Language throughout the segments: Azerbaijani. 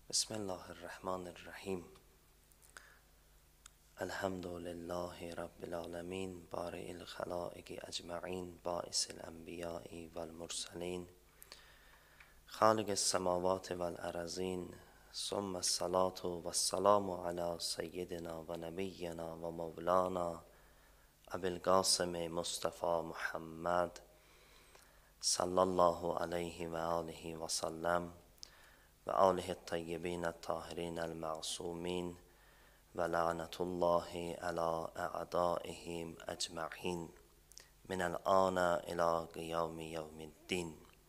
Bismillahirrahmanirrahim. Elhamdülillahi Rabbil alemin. Bari'il halaiki ecma'in. Ba'isil enbiya'i vel mursalin. Halikes semavati vel arazin. Summa salatu ve selamu ala seyyidina ve nebiyyina ve mevlana Ebil Qasimi Mustafa Muhammed sallallahu aleyhi ve alihi ve sellem ve alihi tayyibin tahirin el ma'sumin ve la'netullahi ala a'daihim ecma'in minel ana ila qiyami yevmiddin.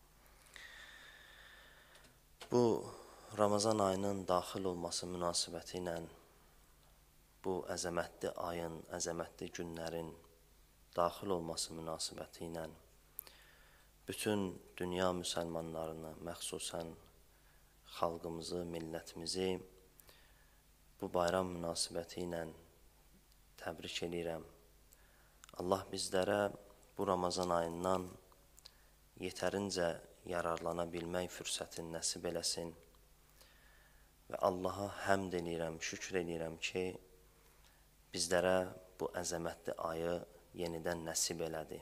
Bu Ramazan ayının daxil olması münasibəti ilə bu əzəmətli ayın, əzəmətli günlərin daxil olması münasibəti ilə bütün dünya müsəlmanlarını, məxsusən xalqımızı, millətimizi bu bayram münasibəti ilə təbrik edirəm. Allah bizlərə bu Ramazan ayından yetərincə yararlana bilmək fürsətini nəsib eləsin və Allaha həmd edirəm, şükür edirəm ki, bizlərə bu əzəmətli ayı yenidən nəsib elədi.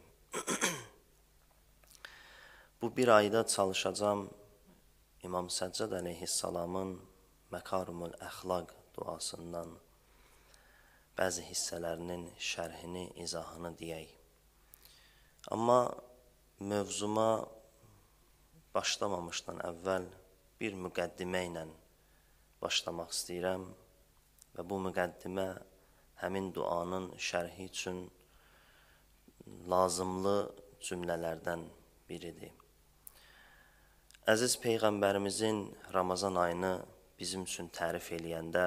Bu bir ayda çalışacağım İmam Səccad əleyhissalamın Məkarımul Əxlaq duasından bəzi hissələrinin şərhini, izahını deyək. Amma mövzuma başlamamışdan əvvəl bir müqəddimə ilə başlamaq istəyirəm və bu müqəddimə həmin duanın şərhi üçün lazımlı cümlələrdən biridir. Əziz Peyğəmbərimizin Ramazan ayını bizim üçün tərif eləyəndə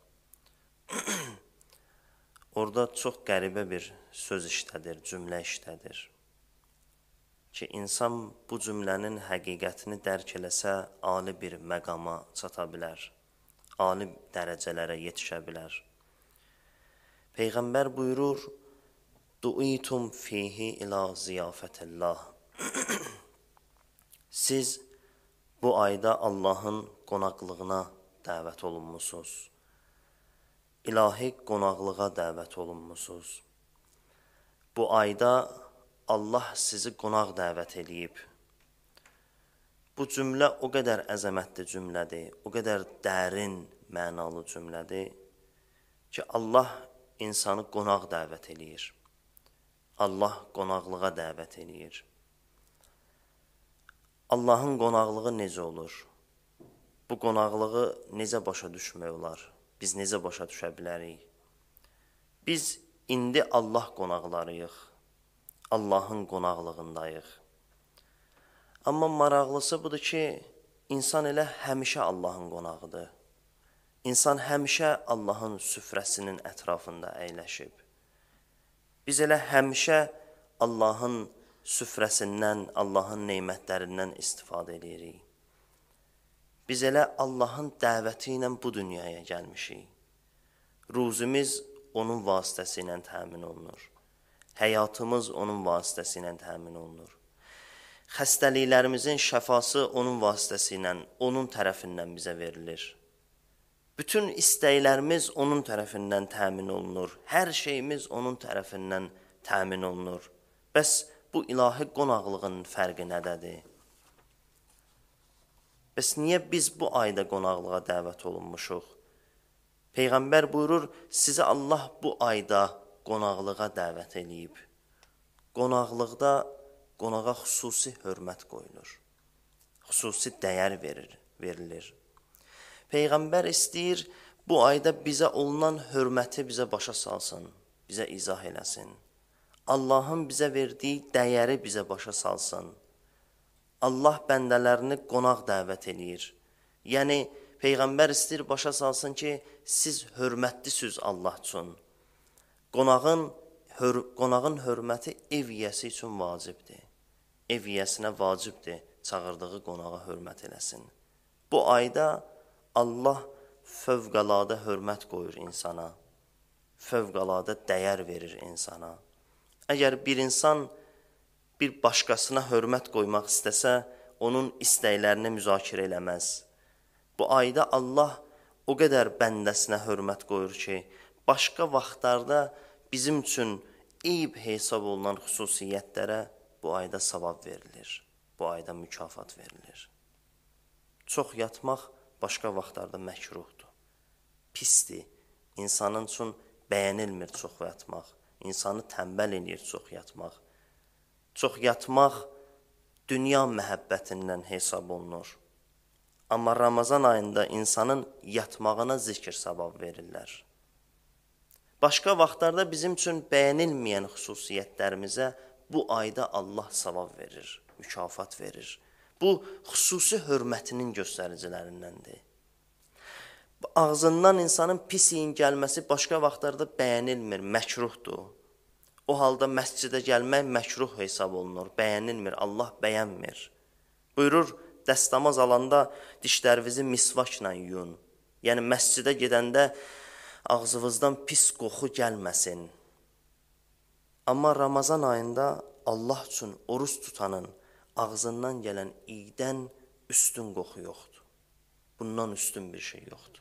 orada çox qəribə bir söz işlədir, cümlə işlədir ki, insan bu cümlənin həqiqətini dərk eləsə, ali bir məqama çata bilər, ali dərəcələrə yetişə bilər. Peyğəmbər buyurur, du'itum fihi ila ziyafətillah. Siz bu ayda Allahın qonaqlığına dəvət olunmusunuz. İlahi qonaqlığa dəvət olunmusunuz. Bu ayda Allah sizi qonaq dəvət edib. Bu cümlə o qədər əzəmətli cümlədir, o qədər dərin, mənalı cümlədir ki, Allah insanı qonaq dəvət edir. Allah qonaqlığa dəvət edir. Allahın qonaqlığı necə olur? Bu qonaqlığı necə başa düşmək olar? Biz necə başa düşə bilərik? Biz indi Allah qonaqlarıyıq. Allahın qonaqlığındayıq. Amma maraqlısı budur ki, insan elə həmişə Allahın qonağıdır. İnsan həmişə Allahın süfrəsinin ətrafında əyləşib. Biz elə həmişə Allahın süfrəsindən, Allahın neymətlərindən istifadə edirik. Biz elə Allahın dəvəti ilə bu dünyaya gəlmişik. Ruzimiz onun vasitəsi ilə təmin olunur. Həyatımız onun vasitəsi ilə təmin olunur. Xəstəliklərimizin şəfası onun vasitəsi ilə, onun tərəfindən bizə verilir. Bütün istəklərimiz onun tərəfindən təmin olunur. Hər şeyimiz onun tərəfindən təmin olunur. Bəs bu ilahi qonaqlığın fərqi nədədir? Bəs niyə biz bu ayda qonaqlığa dəvət olunmuşuq? Peyğəmbər buyurur, sizi Allah bu ayda qonaqlığa dəvət eləyib. Qonaqlıqda qonağa xüsusi hörmət qoyulur. Xüsusi dəyər verilir. Peyğəmbər istəyir, bu ayda bizə olunan hörməti bizə başa salsın, bizə izah eləsin. Allahın bizə verdiyi dəyəri bizə başa salsın. Allah bəndələrini qonaq dəvət edir. Yəni, Peyğəmbər istəyir başa salsın ki, siz hörmətlisiniz Allah üçün. Qonağın hörməti ev yiyəsi üçün vacibdir. Ev yiyəsinə vacibdir, çağırdığı qonağa hörmət eləsin. Bu ayda Allah fövqəladə hörmət qoyur insana, fövqəladə dəyər verir insana. Əgər bir insan bir başqasına hörmət qoymaq istəsə, onun istəklərini müzakirə eləməz. Bu ayda Allah o qədər bəndəsinə hörmət qoyur ki, başqa vaxtlarda bizim üçün eyib hesab olunan xüsusiyyətlərə bu ayda savab verilir, bu ayda mükafat verilir. Çox yatmaq başqa vaxtlarda məkruhdur, pisdir, insanın üçün bəyənilmir çox yatmaq, insanı tənbəl edir çox yatmaq. Çox yatmaq dünya məhəbbətindən hesab olunur. Amma Ramazan ayında insanın yatmağına zikr savab verirlər. Başqa vaxtlarda bizim üçün bəyənilməyən xüsusiyyətlərimizə bu ayda Allah savab verir, mükafat verir. Bu, xüsusi hörmətinin göstəricilərindəndir. Ağzından insanın pis iyin gəlməsi başqa vaxtlarda bəyənilmir, məkruhdur. O halda məscidə gəlmək məkruh hesab olunur, bəyənilmir, Allah bəyənmir. Buyurur, dəstəmaz alanda dişlərinizi misvakla yuyun. Yəni, məscidə gedəndə ağzınızdan pis qoxu gəlməsin. Amma Ramazan ayında Allah üçün oruç tutanın ağzından gələn iydən üstün qoxu yoxdur. Bundan üstün bir şey yoxdur.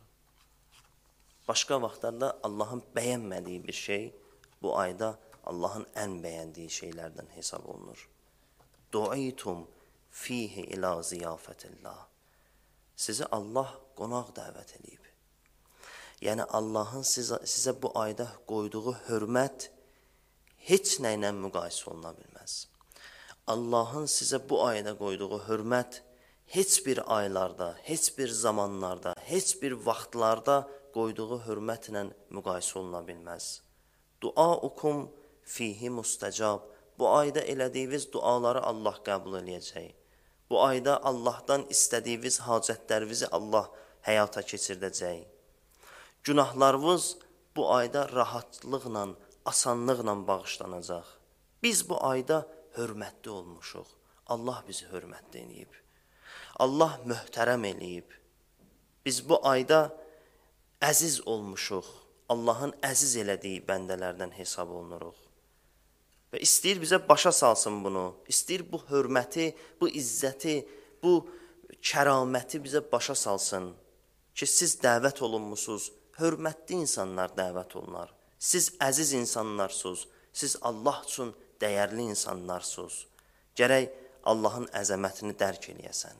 Başqa vaxtlarda Allahın bəyənmədiyi bir şey bu ayda Allahın ən bəyəndiyi şeylərdən hesab olunur. Du'itum fihi ila ziyafetillah. Sizi Allah qonaq dəvət edib. Yəni Allahın sizə bu ayda qoyduğu hörmət heç nə ilə müqayisə oluna bilməz. Allahın sizə bu ayda qoyduğu hörmət heç bir aylarda, heç bir zamanlarda, heç bir vaxtlarda qoyduğu hörmətlə müqayisə oluna bilməz. Duaukum fihi mustəcab. Bu ayda elədiyiniz duaları Allah qəbul eləyəcək. Bu ayda Allahdan istədiyiniz hacətlərinizi Allah həyata keçirdəcək. Günahlarınız bu ayda rahatlıqla, asanlıqla bağışlanacaq. Biz bu ayda hörmətli olmuşuq. Allah bizi hörmətli eləyib. Allah möhtərəm eləyib. Biz bu ayda əziz olmuşuq. Allahın əziz elədiyi bəndələrdən hesab olunuruq. Və istəyir bizə başa salsın bunu, istəyir bu hörməti, bu izzəti, bu kəraməti bizə başa salsın ki, siz dəvət olunmusunuz, hörmətli insanlar dəvət olunar. Siz əziz insanlarsınız, siz Allah üçün dəyərli insanlarsınız. Gərək Allahın əzəmətini dərk eləyəsən.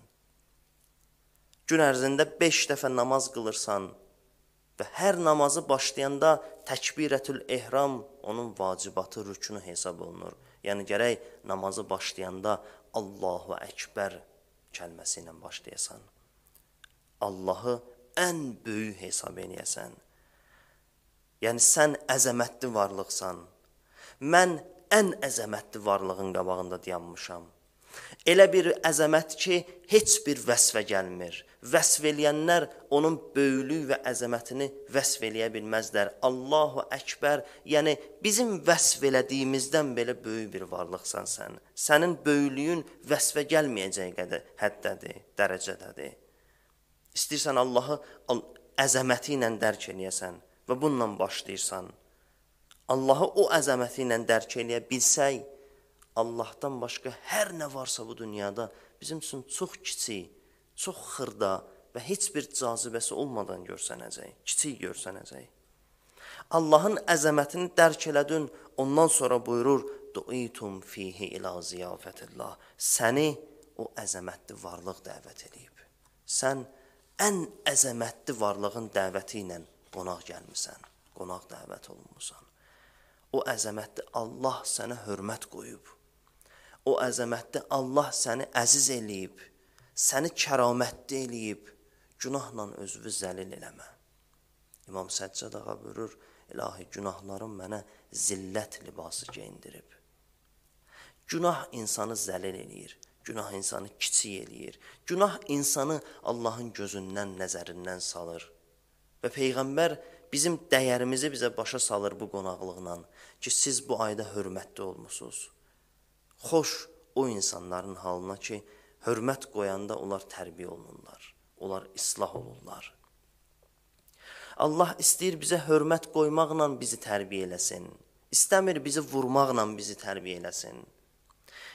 Gün ərzində 5 dəfə namaz qılırsan və hər namazı başlayanda təkbirətül ehram onun vacibatı, rükünü hesab olunur. Yəni gərək namazı başlayanda Allahu Əkbər kəlməsi ilə başlayasan. Allahı ən böyük hesab eləyəsən. Yəni sən əzəmətli varlıqsan. Mən ən əzəmətli varlığın qabağında dayanmışam. Elə bir əzəmət ki, heç bir vəsfə gəlmir. Vəsf eləyənlər onun böyüklük və əzəmətini vəsf eləyə bilməzlər. Allahu Əkbər, yəni bizim vəsf elədiyimizdən belə böyük bir varlıqsan sən. Sənin böyüklüyün vəsfə gəlməyəcək qədər həddədir, dərəcədədir. İstəyirsən Allahı əzəməti ilə dərk eləyəsən və bununla başlayırsan. Allahı o əzəməti ilə dərk eləyə bilsək, Allahdan başqa hər nə varsa bu dünyada bizim üçün çox kiçik, çox xırda və heç bir cazibəsi olmadan görsənəcək, kiçik görsənəcək. Allahın əzəmətini dərk elədin, ondan sonra buyurur, du'itum fihi ila ziyafetillah. Səni o əzəmətli varlıq dəvət edib. Sən ən əzəmətli varlığın dəvəti ilə qonaq gəlmisən, qonaq dəvət olunmusan. O əzəmətli Allah sənə hörmət qoyub. O əzəmətli Allah səni əziz eləyib, səni kəramətli eləyib, günahla özünü zəlil eləmə. İmam Səccad ağa buyurur, ilahi günahlarım mənə zillət libası geyindirib. Günah insanı zəlil eləyir, günah insanı kiçik eləyir, günah insanı Allahın gözündən, nəzərindən salır. Və Peyğəmbər bizim dəyərimizi bizə başa salır bu qonaqlıqla ki, siz bu ayda hörmətli olmusunuz. Xoş o insanların halına ki, hörmət qoyanda onlar tərbiyə olunurlar, onlar islah olurlar. Allah istəyir bizə hörmət qoymaqla bizi tərbiyə eləsin. İstəmir bizi vurmaqla bizi tərbiyə eləsin.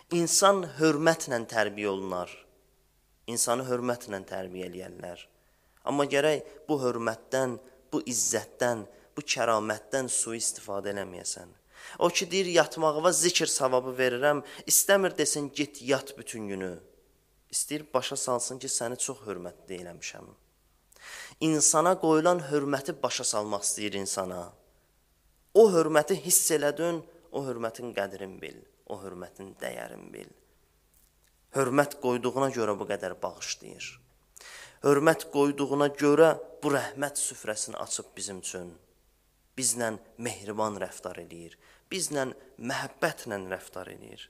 İnsan hörmətlə tərbiyə olunar. İnsanı hörmətlə tərbiyə eləyərlər. Amma gərək bu hörmətdən, bu izzətdən, bu kəramətdən sui-istifadə eləməyəsən. O ki, deyir, yatmağıva zikr savabı verirəm, istəmir desin, git yat bütün günü. İstəyir, başa salsın ki, səni çox hörmətli eləmişəm. İnsana qoyulan hörməti başa salmaq istəyir insana. O hörməti hiss elədin, o hörmətin qədrini bil, o hörmətin dəyərini bil. Hörmət qoyduğuna görə bu qədər bağışlayır. Hörmət qoyduğuna görə bu rəhmət süfrəsini açıb bizim üçün. Bizlə mehriban rəftar eləyir, bizlə məhəbbətlə rəftar eləyir.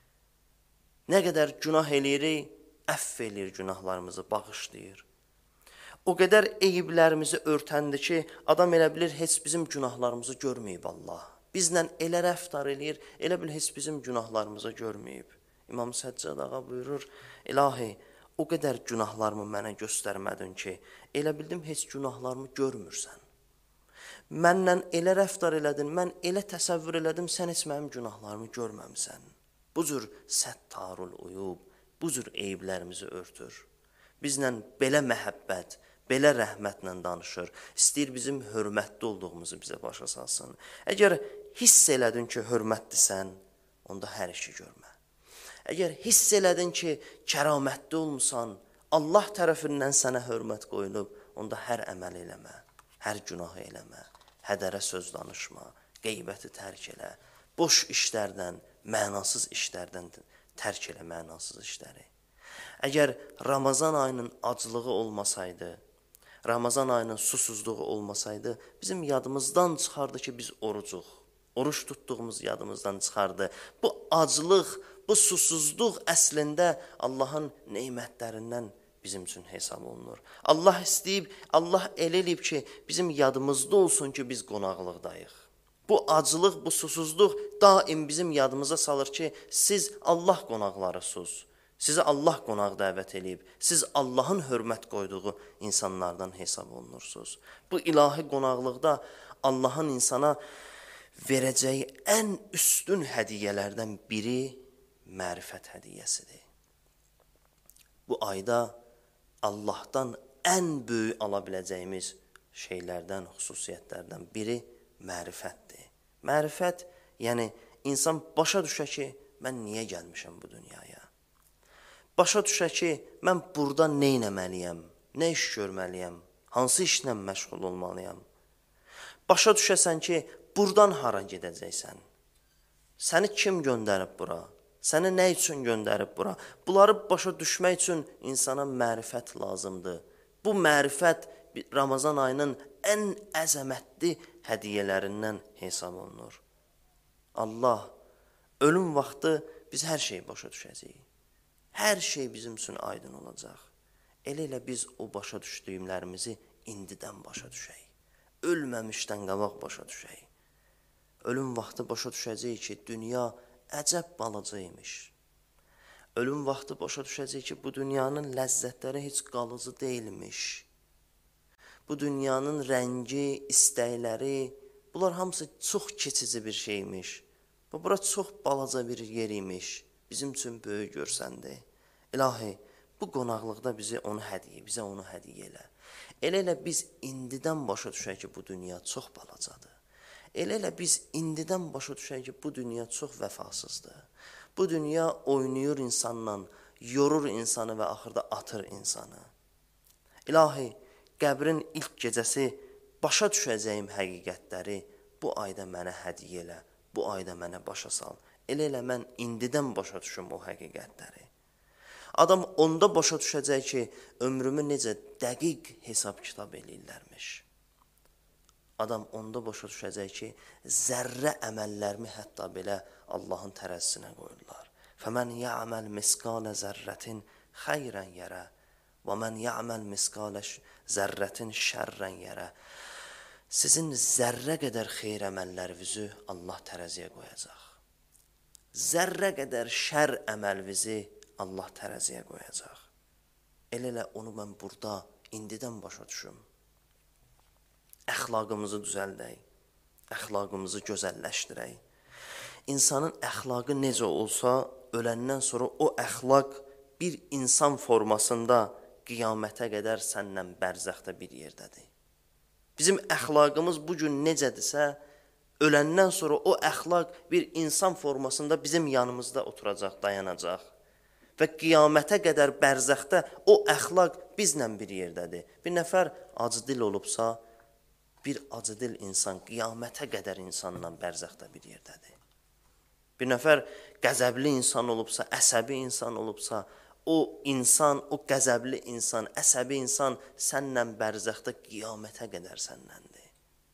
Nə qədər günah eləyirik, əff eləyir günahlarımızı, bağışlayır. O qədər eyiblərimizi örtəndi ki, adam elə bilir, heç bizim günahlarımızı görməyib Allah. Bizlə elə rəftar eləyir, elə bil, heç bizim günahlarımızı görməyib. İmam Səccad ağa buyurur, İlahi, o qədər günahlarımı mənə göstərmədin ki, elə bildim, heç günahlarımı görmürsən. Mənlə elə rəftar elədin, mən elə təsəvvür elədim, sən heç mənim günahlarımı görməmsən. Bu cür səttarul uyub, bu cür eyiblərimizi örtür. Bizlə belə məhəbbət, belə rəhmətlə danışır. İstəyir bizim hörmətli olduğumuzu bizə başa salsın. Əgər hiss elədin ki, hörmətlisən, onda hər işi görmə. Əgər hiss elədin ki, kəramətli olmusan, Allah tərəfindən sənə hörmət qoyulub, onda hər əməl eləmə, hər günah eləmə, hədərə söz danışma, qeybəti tərk elə, boş işlərdən, mənasız işlərdən tərk elə mənasız işləri. Əgər Ramazan ayının aclığı olmasaydı, Ramazan ayının susuzluğu olmasaydı, bizim yadımızdan çıxardı ki, biz orucuq. Oruç tutduğumuz yadımızdan çıxardı. Bu aclıq, bu susuzluq əslində Allahın neymətlərindən bizim üçün hesab olunur. Allah istəyib, Allah elə eləyib ki, bizim yadımızda olsun ki, biz qonaqlıqdayıq. Bu aclıq, bu susuzluq daim bizim yadımıza salır ki, siz Allah qonaqlarısınız. Sizi Allah qonaq dəvət eləyib, siz Allahın hörmət qoyduğu insanlardan hesab olunursunuz. Bu ilahi qonaqlıqda Allahın insana verəcəyi ən üstün hədiyyələrdən biri mərifət hədiyyəsidir. Bu ayda Allahdan ən böyük ala biləcəyimiz şeylərdən, xüsusiyyətlərdən biri mərifətdir. Mərifət, yəni insan başa düşə ki, mən niyə gəlmişəm bu dünyaya? Başa düşə ki, mən burada nə etməliyəm, nə iş görməliyəm, hansı işlə məşğul olmalıyam? Başa düşəsən ki, buradan hara gedəcəksən? Səni kim göndərib bura? Səni nə üçün göndərib bura? Bunları başa düşmək üçün insana mərifət lazımdır. Bu mərifət Ramazan ayının ən əzəmətli hədiyyələrindən hesab olunur. Allah, ölüm vaxtı biz hər şeyi başa düşəcəyik. Hər şey bizim üçün aydın olacaq. Elə biz o başa düşdüyümlərimizi indidən başa düşək. Ölməmişdən qabaq başa düşək. Ölüm vaxtı başa düşəcəyik ki, dünya əcəb balaca imiş. Ölüm vaxtı başa düşəcəyik ki, bu dünyanın ləzzətləri heç qalıcı deyilmiş. Bu dünyanın rəngi, istəkləri, bunlar hamısı çox keçici bir şeymiş. Bura çox balaca bir yer imiş. Bizim üçün böyük görsəndi. İlahi, bu qonaqlıqda bizə onu hədiyyə elə. Elə biz indidən başa düşək ki, bu dünya çox balacadır. Elə biz indidən başa düşək ki, bu dünya çox vəfasızdır. Bu dünya oynayır insanla, yorur insanı və axırda atır insanı. İlahi, qəbrin ilk gecəsi başa düşəcəyim həqiqətləri bu ayda mənə hədiyyə elə, bu ayda mənə başa sal. Elə mən indidən başa düşüm o həqiqətləri. Adam onda başa düşəcək ki, ömrümü necə dəqiq hesab kitab eləyirlərmiş. Adam onda başa düşəcək ki, zərrə əməllərimi hətta belə Allahın tərəzisinə qoyurlar. فَمَنْ يَعْمَلْ مِسْقَالَ زَرَّةٍ خَيْرًا يَرَى وَمَنْ يَعْمَلْ مِسْقَالَ زَرَّةٍ شَرًّا يَرَى. Sizin zərrə qədər xeyr əməllərinizi Allah tərəziyə qoyacaq. Zərrə qədər şər əməlinizi Allah tərəziyə qoyacaq. Elə onu mən burada indidən başa düşüm. Əxlaqımızı düzəldək, əxlaqımızı gözəlləşdirək. İnsanın əxlaqı necə olsa, öləndən sonra o əxlaq bir insan formasında qiyamətə qədər səndən bərzəxdə bir yerdədir. Bizim əxlaqımız bu gün necədirsə, öləndən sonra o əxlaq bir insan formasında bizim yanımızda oturacaq, dayanacaq. Və qiyamətə qədər bərzəxdə o əxlaq bizlə bir yerdədir. Bir nəfər acıdil olubsa, bir acıdil insan qiyamətə qədər insanla bərzəxdə bir yerdədir. Bir nəfər qəzəbli insan olubsa, əsəbi insan olubsa, o insan, o qəzəbli insan, əsəbi insan sənlə bərzəxdə qiyamətə qədər səndəndir.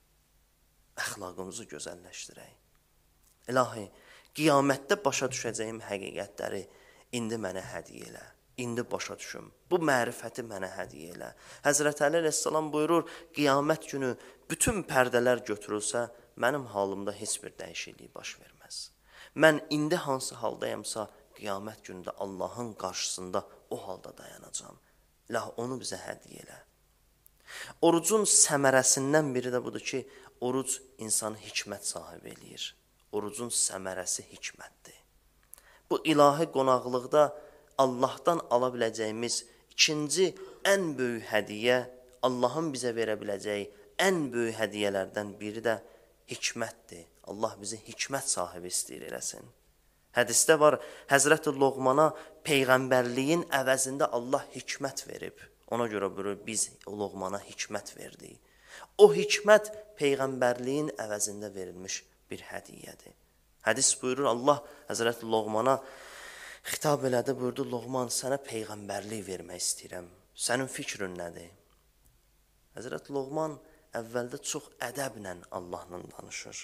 Əxlaqımızı gözəlləşdirək. İlahi, qiyamətdə başa düşəcəyim həqiqətləri indi mənə hədiyyə elə. İndi başa düşüm. Bu mərifəti mənə hədiyyə elə. Həzrət Əli əleyhissalam buyurur, qiyamət günü bütün pərdələr götürülsə, mənim halımda heç bir dəyişiklik baş verməz. Mən indi hansı haldayamsa, qiyamət günündə Allahın qarşısında o halda dayanacam. İlahi, onu bizə hədiyyə elə. Orucun səmərəsindən biri də budur ki, oruc insanı hikmət sahibi eləyir. Orucun səmərəsi hikmətdir. Bu ilahi qonaqlıqda Allahdan ala biləcəyimiz ikinci ən böyük hədiyyə, Allahın bizə verə biləcəyi ən böyük hədiyyələrdən biri də hikmətdir. Allah bizi hikmət sahibi istəyir eləsin. Hədisdə var, Həzrət-i Loğmana peyğəmbərliyin əvəzində Allah hikmət verib. Ona görə biz o Loğmana hikmət verdik. O hikmət peyğəmbərliyin əvəzində verilmiş bir hədiyyədir. Hədis buyurur, Allah Həzrət-i Loğmana xitab elədi, buyurdu, Loğman, sənə peyğəmbərlik vermək istəyirəm. Sənin fikrin nədir? Həzrət Loğman əvvəldə çox ədəblə Allahla danışır.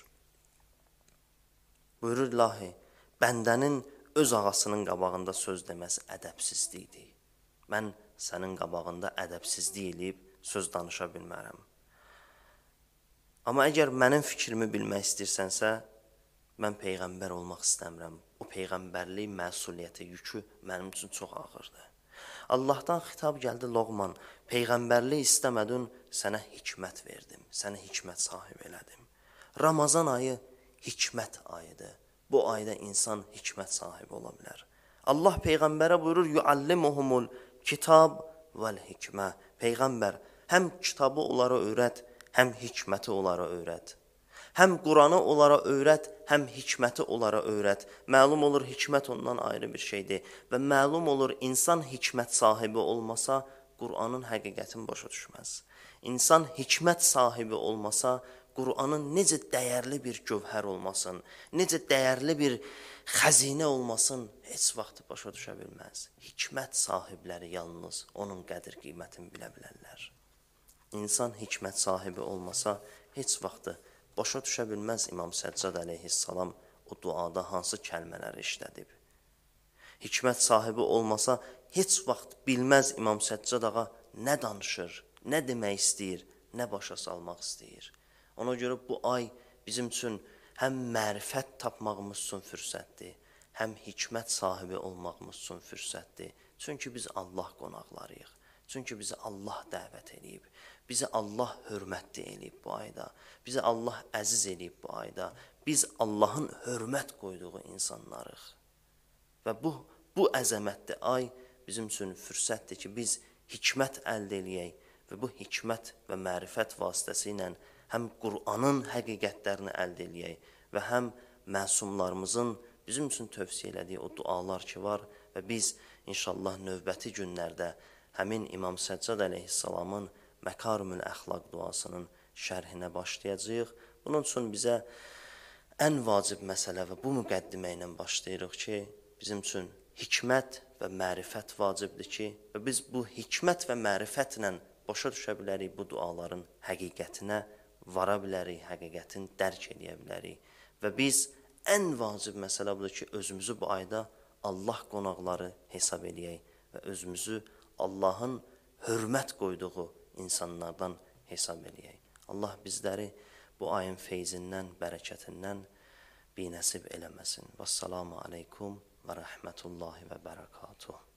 Buyurur, ilahi, bəndənin öz ağasının qabağında söz deməsi ədəbsizlikdir. Mən sənin qabağında ədəbsizlik eləyib söz danışa bilmərəm. Amma əgər mənim fikrimi bilmək istəyirsənsə, mən peyğəmbər olmaq istəmirəm. O peyğəmbərlik məsuliyyəti, yükü mənim üçün çox ağırdır. Allahdan xitab gəldi, Loğman, peyğəmbərlik istəmədin, sənə hikmət verdim, sənə hikmət sahib elədim. Ramazan ayı hikmət ayıdır. Bu ayda insan hikmət sahibi ola bilər. Allah peyğəmbərə buyurur, yuallimuhumul kitab vəl hikmə. Peyğəmbər, həm kitabı onlara öyrət, həm hikməti onlara öyrət. Həm Quranı onlara öyrət, həm hikməti onlara öyrət. Məlum olur, hikmət ondan ayrı bir şeydir. Və məlum olur, insan hikmət sahibi olmasa, Quranın həqiqətini başa düşməz. İnsan hikmət sahibi olmasa, Quranın necə dəyərli bir gövhər olmasın, necə dəyərli bir xəzinə olmasın, heç vaxt başa düşə bilməz. Hikmət sahibləri yalnız onun qədir qiymətini bilə bilərlər. İnsan hikmət sahibi olmasa, heç vaxt başa düşə bilməz İmam Səccad əleyhissalam o duada hansı kəlmələri işlədib. Hikmət sahibi olmasa, heç vaxt bilməz İmam Səccad ağa nə danışır, nə demək istəyir, nə başa salmaq istəyir. Ona görə bu ay bizim üçün həm mərifət tapmağımız üçün fürsətdir, həm hikmət sahibi olmağımız üçün fürsətdir. Çünki biz Allah qonaqlarıyıq. Çünki bizi Allah dəvət edib. Bizi Allah hörmətli eləyib bu ayda. Bizi Allah əziz eləyib bu ayda. Biz Allahın hörmət qoyduğu insanlarıq. Və bu əzəmətli ay bizim üçün fürsətdir ki, biz hikmət əldə eləyək və bu hikmət və mərifət vasitəsilə həm Qur'anın həqiqətlərini əldə eləyək və həm məsumlarımızın bizim üçün tövsiyə elədiyi o dualar ki var və biz inşallah növbəti günlərdə həmin İmam Səccad əleyhissalamın Məkarümül Əxlaq duasının şərhinə başlayacağıq. Bunun üçün bizə ən vacib məsələ və bu müqəddimə ilə başlayırıq ki, bizim üçün hikmət və mərifət vacibdir ki, və biz bu hikmət və mərifətlə başa düşə bilərik bu duaların həqiqətinə, vara bilərik, həqiqətini dərk edə bilərik. Və biz ən vacib məsələ budur ki, özümüzü bu ayda Allah qonaqları hesab edək və özümüzü Allahın hörmət qoyduğu insanlardan hesab edək. Allah bizləri bu ayın feyzindən, bərəkətindən binəsib eləməsin. Vəssalamu aleykum və rəhmətullahi və bərəkatuhu.